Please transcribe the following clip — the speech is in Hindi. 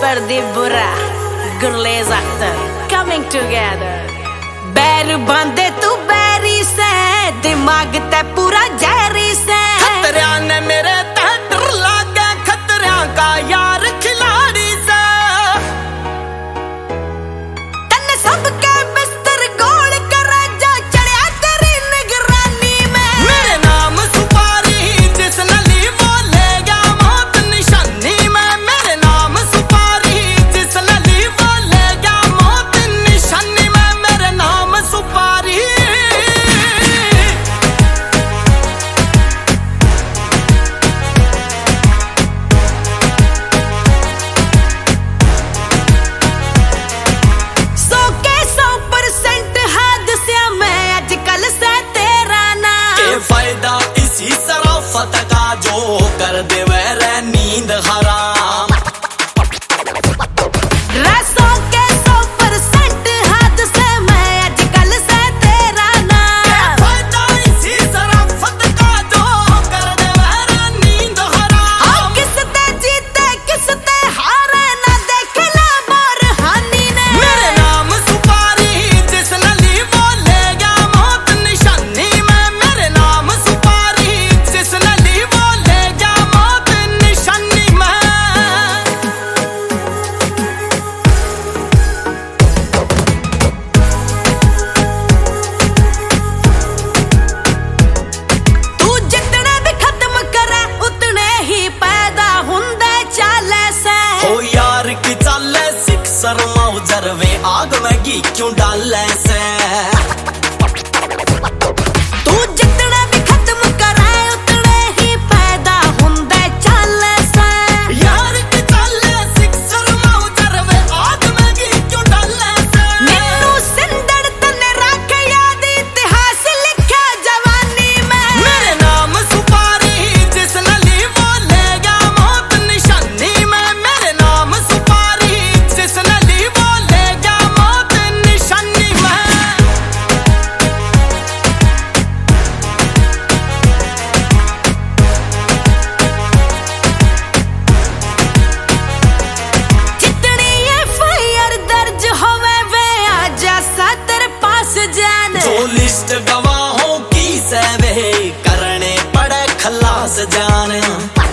Pradeep Bura, Gurlez Akhtar, coming together. बैर बांधे तू बैरी से, दिमाग ते पूरा जहरी से। खतरिया ने मेरे तह डर लागे, खतरिया का यार खिलाड़ी से। तन्ने सबके बिस्तर गोल कर जा, चढ़िया तेरी निगरानी में। मेरे नाम सुपारी जिस नली वो ले गया मौत निशानी में। मेरे नाम सुपारी जिस नली वो ले गया मौत निशानी में। मेरे नाम सुपारी। फायदा इसी शराफत का जो कर दे वह नींद हराम। रसों के 100% हाथ से मैं आजकल से तेरा नाम। फायदा इसी शराफत का जो कर दे वह नींद हराम। किसते जीते किसते हारे ना देखना बार हानि ने। मेरे नाम सुपारी जिस नली वो ले गया मौत निशानी में। मेरे नाम सुपारी जिस नली वो ले गया मौत निशानी में। तू जितने भी खत्म करे उतने ही पैदा हुंदे चाले से। ओ यार की चाले सिक्सर मौजर वे आग में घी क्यों डाले से। तू जितने भी खत्म करे उतने ही पैदा हुंदे चाले से। यार की चाले सिक्सर मौजर वे आग में घी क्यों डाले से। मैनू सिंदड़ तने रख याद इतिहास लिखा जवानी में। मेरे नाम सुपारी जिस नली वो ले गया मौत निशानी में। मेरे नाम सुपारी जिस नली वो ले गया मौत निशानी में। जितनी FIR दर्ज होवे वे आजा सा तेरे पास जान। जो लिस्ट गवाहों की से वे करने पड़े खलास जान।